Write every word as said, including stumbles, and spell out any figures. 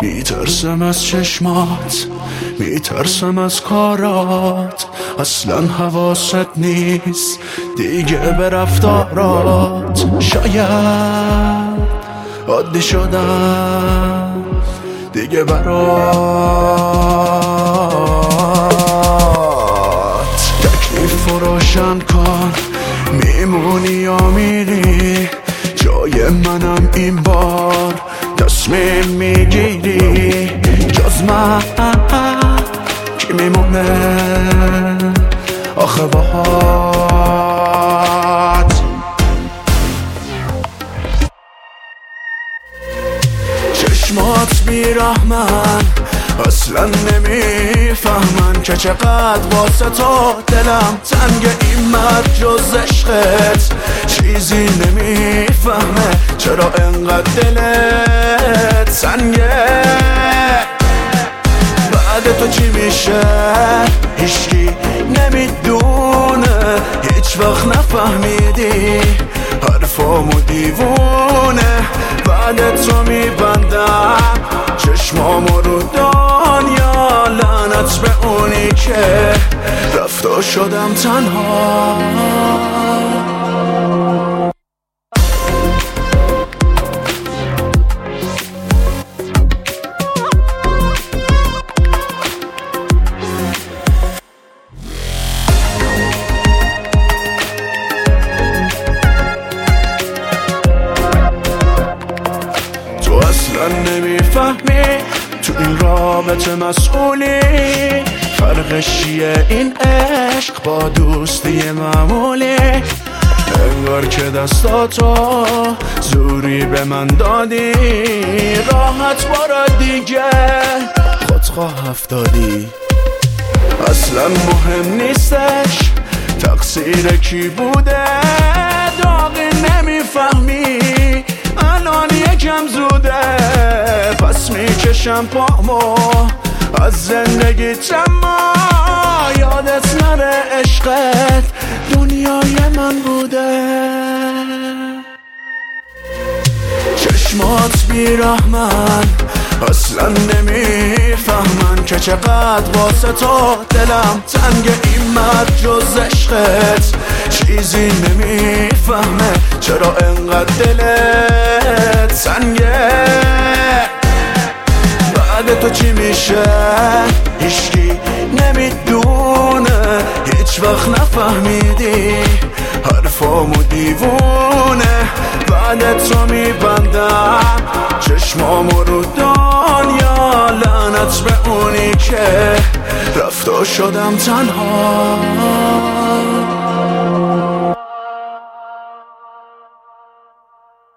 میترسم از چشمات، میترسم از کارات، اصلا حواست نیست دیگه به رفتارات. شاید عادی شدم دیگه برات. تکلیف روشن کن، میمونی یا میری؟ جای منم این بار تصمیم میگیری؟ جز من کی میمونه آخه باهات؟ چشمات بیرحمن، اصلا نمیفهمن که چقدر واسه تو دلم تنگ. این مرد جز عشقت چیزی نمیفهمه، چرا انقدر دلت تنگه؟ بعد تو چی میشه هیچکی نمیدونه، هیچ وقت نفهمیدی حرفامو دیوونه. بعد تو میبندم چشمامو رو دنیا، لعنت به اونی که رفت و شدم تنها. نمیفهمی تو این رابطه مسئولی، فرقش چیه این عشق با دوستی معمولی؟ انگار که دستاتو زوری به من دادی، راحت برا دیگه خودخواه افتادی. اصلا مهم نیستش تقصیر کی بوده، داغی نمیفهمی الان یکم زوده. پس میکشم پامو از زندگیت، اما یادت نره عشقت دنیای من بوده. چشمات بیرحمن، اصلا نمیفهمن که چقدر واسه تو دلم تنگ. این مرد جز عشقت چیزی نمیفهمه، چرا انقدر دلت تنگه؟ بعد تو چی میشه هیچکی نمیدونه، هیچ وقت نفهمیدی حرفامو دیوونه. بعد تو میبندم چشمامو رو دنیا، لعنت به اونی که رفت و شدم تنها.